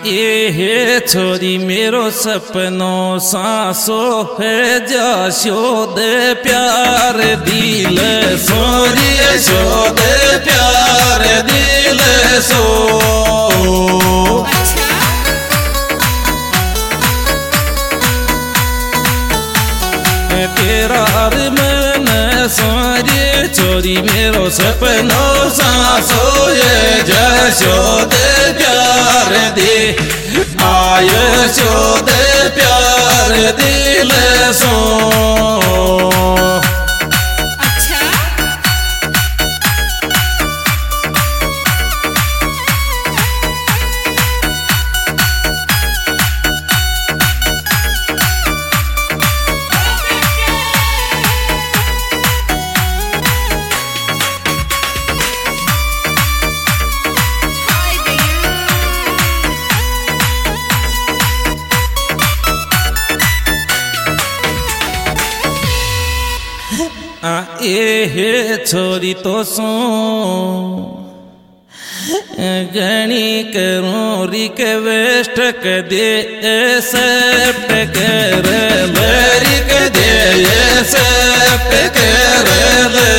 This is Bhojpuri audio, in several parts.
ये छोरी मेरो सपनों सांसों है जाशो दे प्यार दिल सोरी शो दे प्यार दिल सो तेरा मन सोरी छोरी मेरो सपनों सांसों ये जाशो दे प्यार दे आयशो दे प्यार दिल सो ये छोरी तो सो गणी करूँ रिक्वेस्ट कर दे एक्सेप्ट कर ले रिक दे एक्सेप्ट कर ले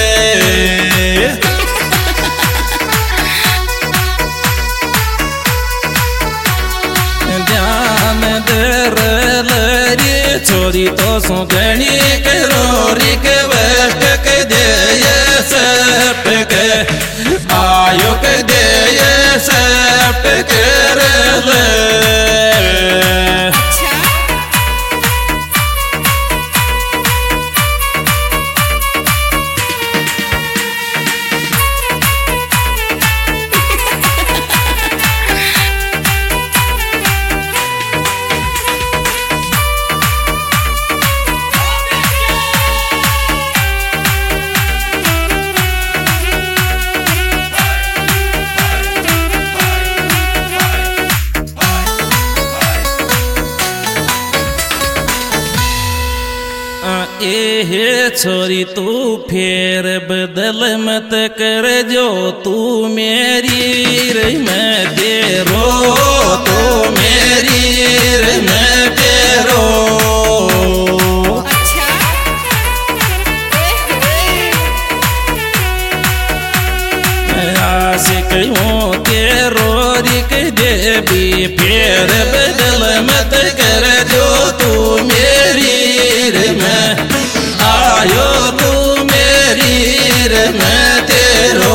ध्यान दे ले छोरी तो सो गणी करूँ रिक्वेस्ट कर दे एक्सेप्ट कर आयो कर दे एक्सेप्ट कर ले ये छोरी तू फेर बदल मत कर जो तू मेरी रे मैं तेरो तू मेरी रे मैं तेरो आशिक हूँ तेरो रिक देवी फेर बदल मत कर जो तू मेरी रे मैं आयो तू मेरी रे मैं तेरो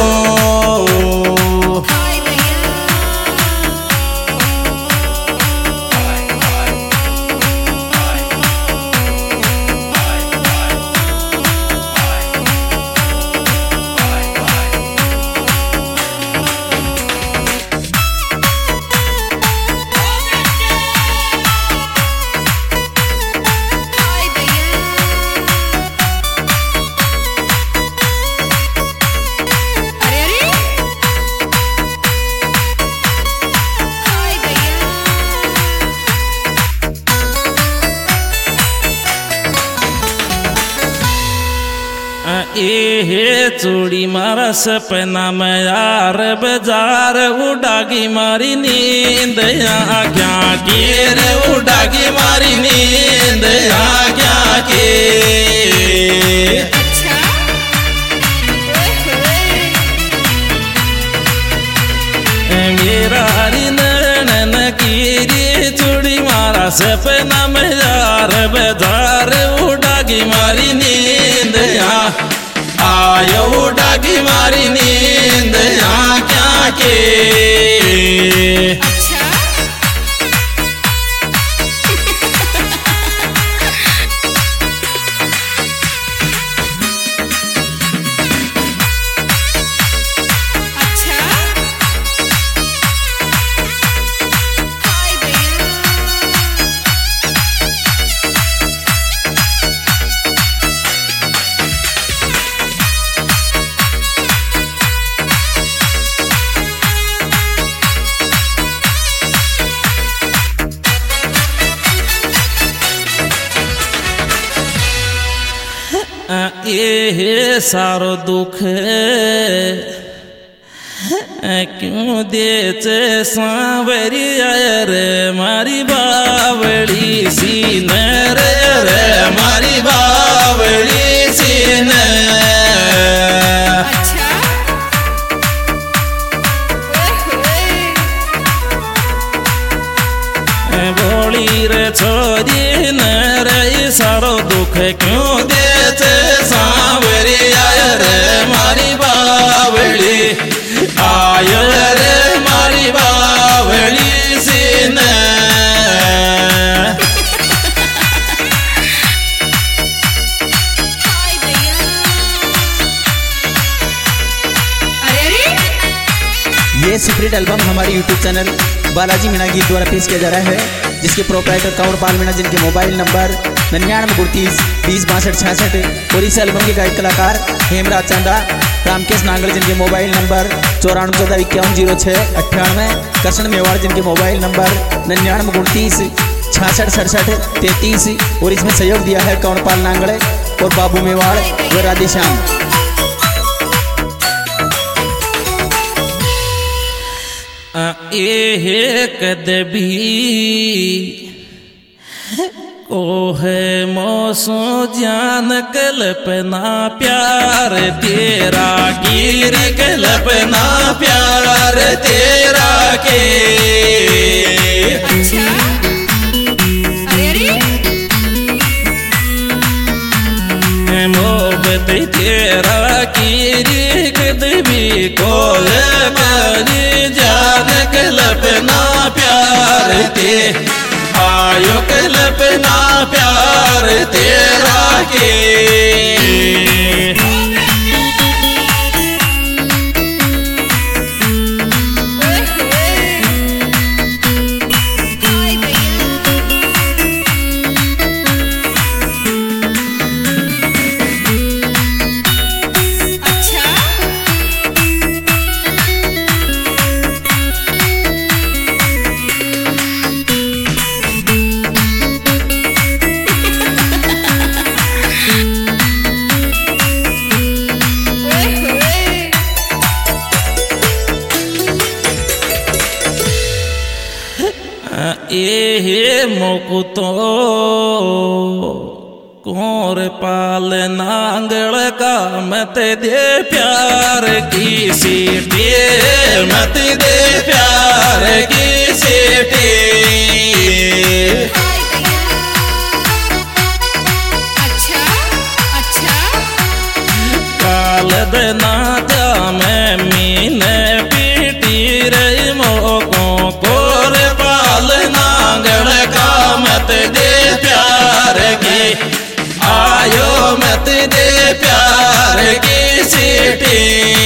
ये चूड़ी मारा सपना में यार बाजार उड़ागी मारी नींद यहाँ क्या की रे उड़ागी मारी नींद यहाँ क्या की मेरा नैन की चूड़ी मारा सपना में यार बाजार उड़ागी मारी नींद यहाँ आयो उड़ागी मारी नींद यहाँ क्या के ये सारो दुख क्यों देचे सांवरिया रे मारी बावली सीन रे रे मारी बावली सीन। बोली रे छोरी न रे सारो दुख क्यों देचे सांवरिया रे मारी बावली आय रे मारी बावली सीन। ये सुपरहिट एल्बम हमारे यूट्यूब चैनल बालाजी मीणा गीत द्वारा पेश किया जा रहा है, जिसके प्रोपराइटर कंवरपाल मीणा, जिनके मोबाइल नंबर 9932306266 और इस एल्बम के गायक कलाकार हेमराज चंदा, रामकेश नांगल, जिनके मोबाइल नंबर 9414510698, कृष्ण मेवाड़, जिनके मोबाइल नंबर 9932606633 और इसमें सहयोग दिया है कंवरपाल नांगल और बाबू मेवाड़ व राधेश्याम। एक कदबी को है मौसो जान कल्पना प्यार तेरा गिर कल्पना प्यार तेरा के। मोहब्बत तेरा गिर कदबी को जान कल्पना प्यार ते आयो कल्पना प्यार तेरा के। मोकुतो कोर पाल नांगल का मत दे प्यार की सीटी मत दे प्यार की सीटी। काल देना जा मैं मीने पीटी रही मोको कोर पाल नांगल का मत दे प्यार की आयो मत दे प्यार की सीटी।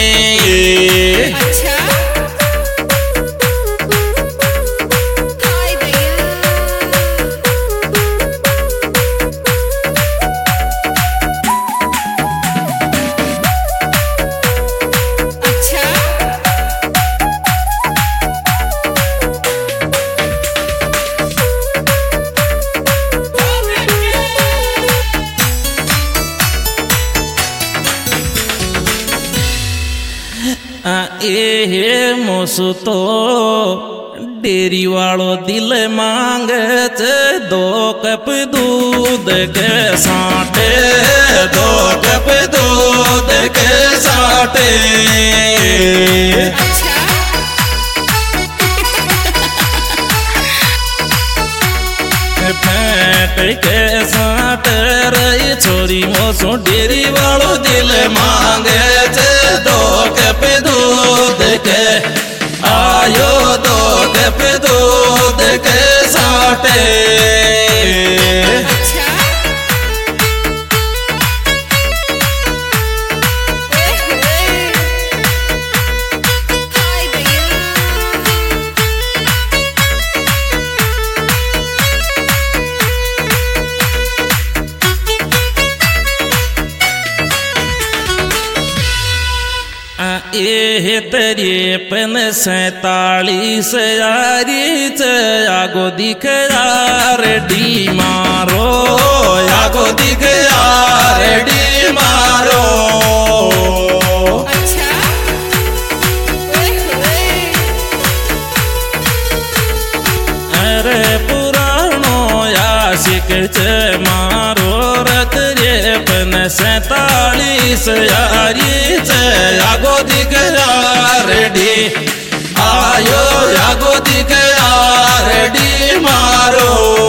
ए मोसुतो डेरी वालो दिल मांगे चे 2 कप दूध के साटे 2 कप दूध के साटे। फेंट के साट रही छोरी मोसो डेरी वालो दिल मांगे चे 2 कप दूध के आयो 2 कप दूध के साटे। ये तेरे 47 यारी च आगो दिख यार डी मारो आगो दिख यार डी मारो। 47 यारी से आगो दिख रेडी आयो आगो दिख रेडी मारो